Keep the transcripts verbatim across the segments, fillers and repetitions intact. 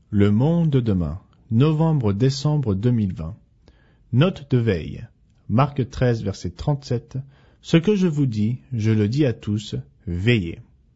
Le monde de demain, novembre-décembre deux mille vingt. Note de veille. Marc treize, verset trente-sept. Ce que je vous dis, je le dis à tous, veillez.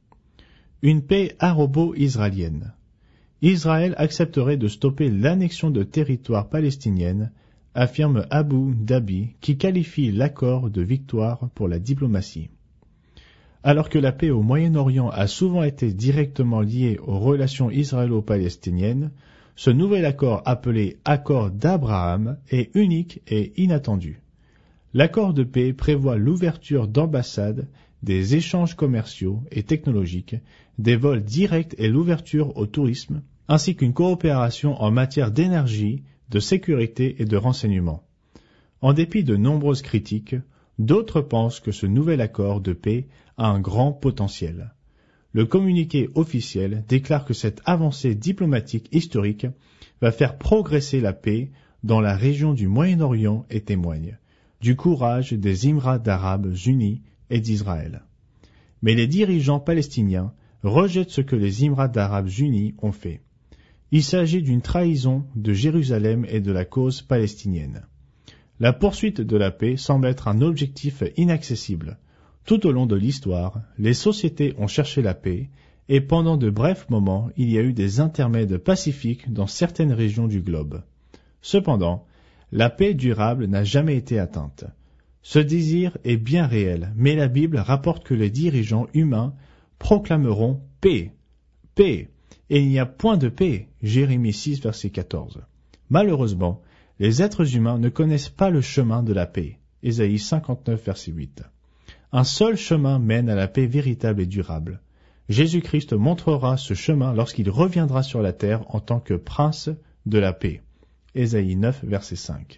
Une paix arabo-israélienne. Israël accepterait de stopper l'annexion de territoires palestiniennes, affirme Abu Dhabi, qui qualifie l'accord de victoire pour la diplomatie. Alors que la paix au Moyen-Orient a souvent été directement liée aux relations israélo-palestiniennes, ce nouvel accord appelé accord d'Abraham est unique et inattendu. L'accord de paix prévoit l'ouverture d'ambassades, des échanges commerciaux et technologiques, des vols directs et l'ouverture au tourisme, ainsi qu'une coopération en matière d'énergie, de sécurité et de renseignement. En dépit de nombreuses critiques, d'autres pensent que ce nouvel accord de paix a un grand potentiel. Le communiqué officiel déclare que cette avancée diplomatique historique va faire progresser la paix dans la région du Moyen-Orient et témoigne du courage des Émirats arabes unis et d'Israël. Mais les dirigeants palestiniens rejettent ce que les Émirats arabes unis ont fait. Il s'agit d'une trahison de Jérusalem et de la cause palestinienne. La poursuite de la paix semble être un objectif inaccessible. Tout au long de l'histoire, les sociétés ont cherché la paix, et pendant de brefs moments, il y a eu des intermèdes pacifiques dans certaines régions du globe. Cependant, la paix durable n'a jamais été atteinte. Ce désir est bien réel, mais la Bible rapporte que les dirigeants humains proclameront paix, paix, et il n'y a point de paix, Jérémie six, verset quatorze. Malheureusement, les êtres humains ne connaissent pas le chemin de la paix, Ésaïe cinquante-neuf, verset huit. Un seul chemin mène à la paix véritable et durable. Jésus-Christ montrera ce chemin lorsqu'il reviendra sur la terre en tant que prince de la paix. Ésaïe neuf, verset cinq.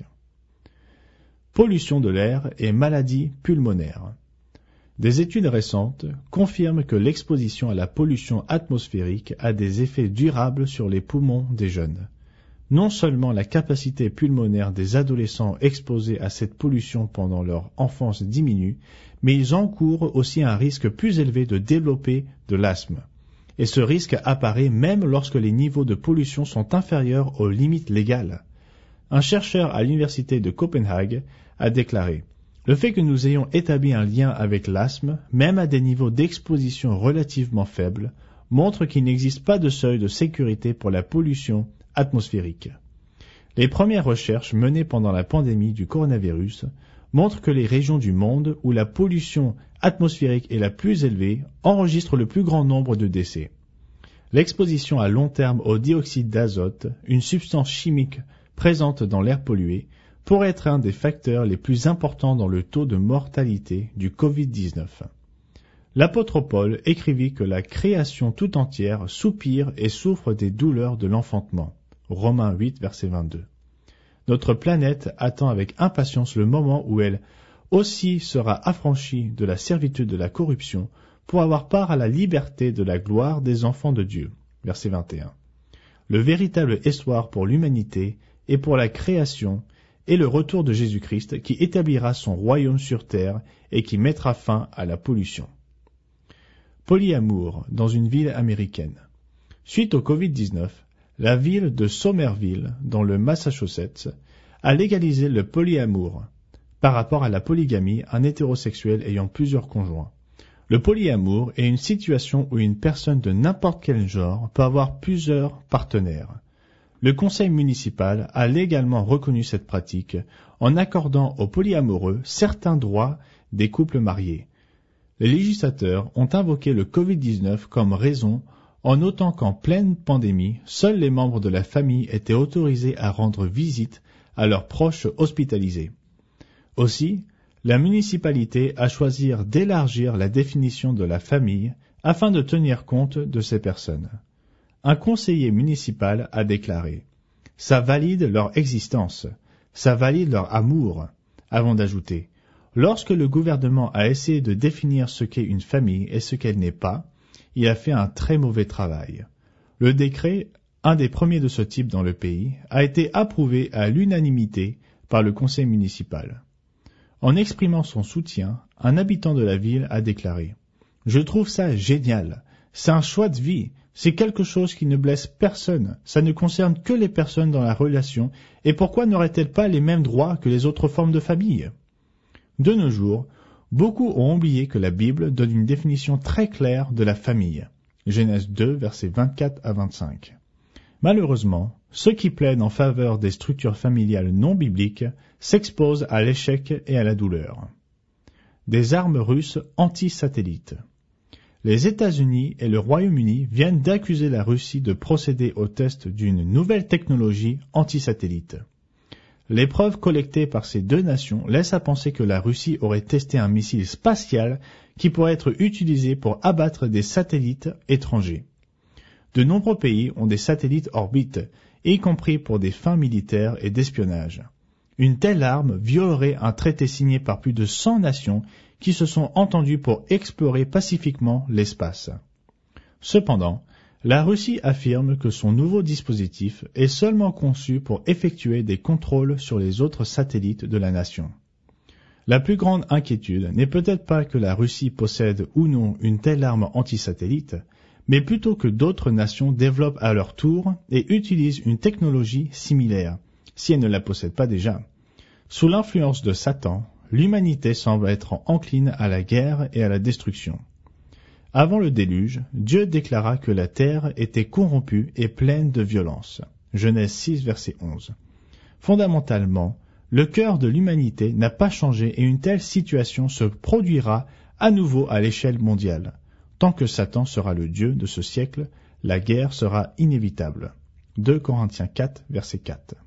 Pollution de l'air et maladies pulmonaires. Des études récentes confirment que l'exposition à la pollution atmosphérique a des effets durables sur les poumons des jeunes. Non seulement la capacité pulmonaire des adolescents exposés à cette pollution pendant leur enfance diminue, mais ils encourent aussi un risque plus élevé de développer de l'asthme. Et ce risque apparaît même lorsque les niveaux de pollution sont inférieurs aux limites légales. Un chercheur à l'université de Copenhague a déclaré « Le fait que nous ayons établi un lien avec l'asthme, même à des niveaux d'exposition relativement faibles, montre qu'il n'existe pas de seuil de sécurité pour la pollution atmosphérique. » Les premières recherches menées pendant la pandémie du coronavirus montrent que les régions du monde où la pollution atmosphérique est la plus élevée enregistrent le plus grand nombre de décès. L'exposition à long terme au dioxyde d'azote, une substance chimique présente dans l'air pollué, pourrait être un des facteurs les plus importants dans le taux de mortalité du covid dix-neuf. L'apôtre Paul écrivit que la création tout entière soupire et souffre des douleurs de l'enfantement. Romains huit, verset vingt-deux. Notre planète attend avec impatience le moment où elle aussi sera affranchie de la servitude de la corruption pour avoir part à la liberté de la gloire des enfants de Dieu. Verset vingt et un. Le véritable espoir pour l'humanité et pour la création est le retour de Jésus-Christ qui établira son royaume sur terre et qui mettra fin à la pollution. Polyamour dans une ville américaine. Suite au covid dix-neuf, la ville de Somerville, dans le Massachusetts, a légalisé le polyamour par rapport à la polygamie, un hétérosexuel ayant plusieurs conjoints. Le polyamour est une situation où une personne de n'importe quel genre peut avoir plusieurs partenaires. Le conseil municipal a légalement reconnu cette pratique en accordant aux polyamoureux certains droits des couples mariés. Les législateurs ont invoqué le covid dix-neuf comme raison en notant qu'en pleine pandémie, seuls les membres de la famille étaient autorisés à rendre visite à leurs proches hospitalisés. Aussi, la municipalité a choisi d'élargir la définition de la famille afin de tenir compte de ces personnes. Un conseiller municipal a déclaré « Ça valide leur existence, ça valide leur amour », avant d'ajouter « Lorsque le gouvernement a essayé de définir ce qu'est une famille et ce qu'elle n'est pas, il a fait un très mauvais travail. Le décret, un des premiers de ce type dans le pays, a été approuvé à l'unanimité par le conseil municipal. » En exprimant son soutien, un habitant de la ville a déclaré « Je trouve ça génial, c'est un choix de vie, C'est quelque chose qui ne blesse personne, ça ne concerne que les personnes dans la relation, et pourquoi n'aurait-elle pas les mêmes droits que les autres formes de famille? De nos jours, beaucoup ont oublié que la Bible donne une définition très claire de la famille. Genèse deux, versets vingt-quatre à vingt-cinq. Malheureusement, ceux qui plaident en faveur des structures familiales non bibliques s'exposent à l'échec et à la douleur. Des armes russes anti-satellites. Les États-Unis et le Royaume-Uni viennent d'accuser la Russie de procéder au test d'une nouvelle technologie anti-satellite. Les preuves collectées par ces deux nations laissent à penser que la Russie aurait testé un missile spatial qui pourrait être utilisé pour abattre des satellites étrangers. De nombreux pays ont des satellites orbites, y compris pour des fins militaires et d'espionnage. Une telle arme violerait un traité signé par plus de cent nations qui se sont entendues pour explorer pacifiquement l'espace. Cependant, la Russie affirme que son nouveau dispositif est seulement conçu pour effectuer des contrôles sur les autres satellites de la nation. La plus grande inquiétude n'est peut-être pas que la Russie possède ou non une telle arme anti-satellite, mais plutôt que d'autres nations développent à leur tour et utilisent une technologie similaire, si elles ne la possèdent pas déjà. Sous l'influence de Satan, l'humanité semble être encline à la guerre et à la destruction. Avant le déluge, Dieu déclara que la terre était corrompue et pleine de violence. Genèse six, verset onze. Fondamentalement, le cœur de l'humanité n'a pas changé et une telle situation se produira à nouveau à l'échelle mondiale. Tant que Satan sera le Dieu de ce siècle, la guerre sera inévitable. deux Corinthiens quatre, verset quatre.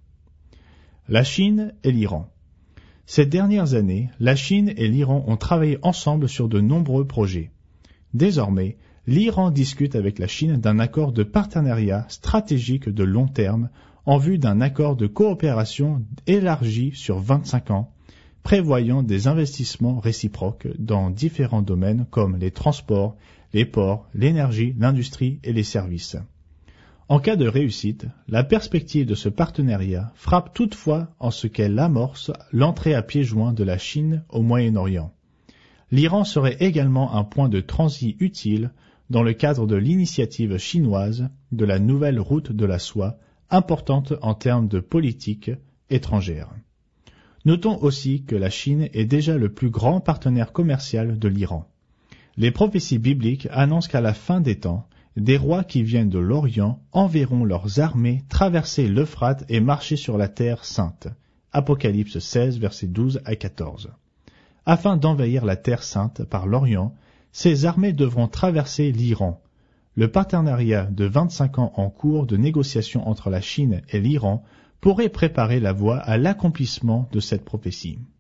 La Chine et l'Iran. Ces dernières années, la Chine et l'Iran ont travaillé ensemble sur de nombreux projets. Désormais, l'Iran discute avec la Chine d'un accord de partenariat stratégique de long terme en vue d'un accord de coopération élargi sur vingt-cinq ans, prévoyant des investissements réciproques dans différents domaines comme les transports, les ports, l'énergie, l'industrie et les services. En cas de réussite, la perspective de ce partenariat frappe toutefois en ce qu'elle amorce l'entrée à pieds joints de la Chine au Moyen-Orient. L'Iran serait également un point de transit utile dans le cadre de l'initiative chinoise de la nouvelle route de la soie, importante en termes de politique étrangère. Notons aussi que la Chine est déjà le plus grand partenaire commercial de l'Iran. Les prophéties bibliques annoncent qu'à la fin des temps, des rois qui viennent de l'Orient enverront leurs armées traverser l'Euphrate et marcher sur la terre sainte. Apocalypse seize, versets douze à quatorze. Afin d'envahir la terre sainte par l'Orient, ces armées devront traverser l'Iran. Le partenariat de vingt-cinq ans en cours de négociation entre la Chine et l'Iran pourrait préparer la voie à l'accomplissement de cette prophétie.